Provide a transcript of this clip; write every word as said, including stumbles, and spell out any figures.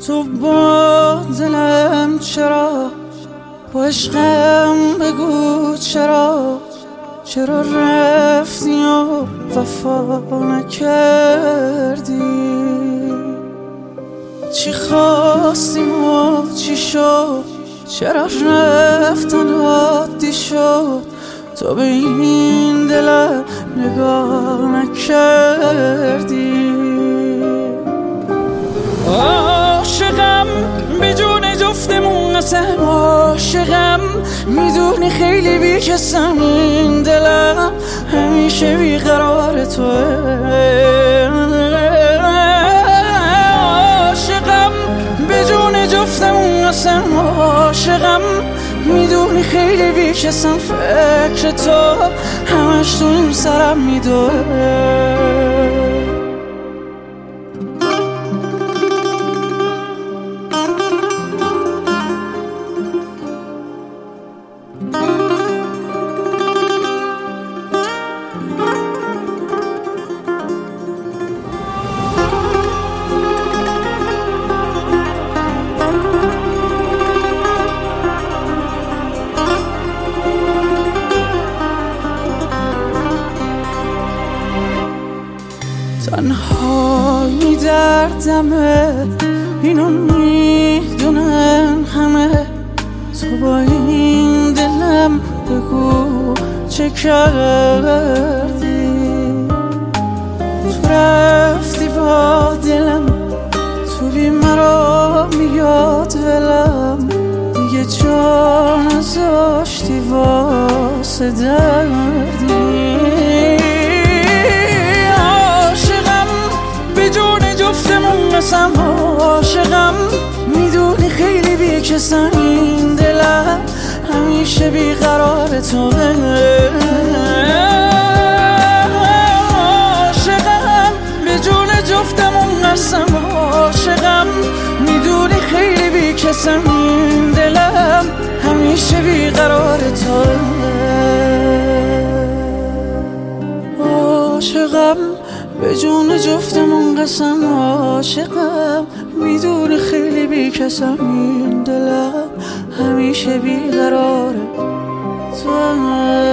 تو با دلم چرا، با عشقم بگو چرا، چرا رفتی و وفا نکردی؟ چی خواستیم و چی شد؟ چرا رفتن عادی شد؟ تو به این دلم نگاه نکردی. عاشقم بدون جفتمون قسم، عاشقم میدونی خیلی بیکسم، این دلم همیشه بیقرار توه. عاشقم بدون جفتمون قسم، عاشقم میدونی خیلی بیکسم، فکر تو همش تو این سرم میدوه. تنها میدردمه، اینو میدونن همه، تو با این دلم بگو چه کردی؟ تو رفتی با دلم، تو بی مرا میاد ولم، دیگه جا نذاشتی واسه دردی. قسم عاشقم میدونی خیلی بیکسم، این دلم همیشه بیقرار توه. عاشقم به جون جفتمون قسم، عاشقم میدونی خیلی بیکسم، این دلم همیشه بیقرار توه. عاشقم به جون جفتمون قسم، عاشقم میدونی خیلی بیکسم، این دلم همیشه بیقراره تو.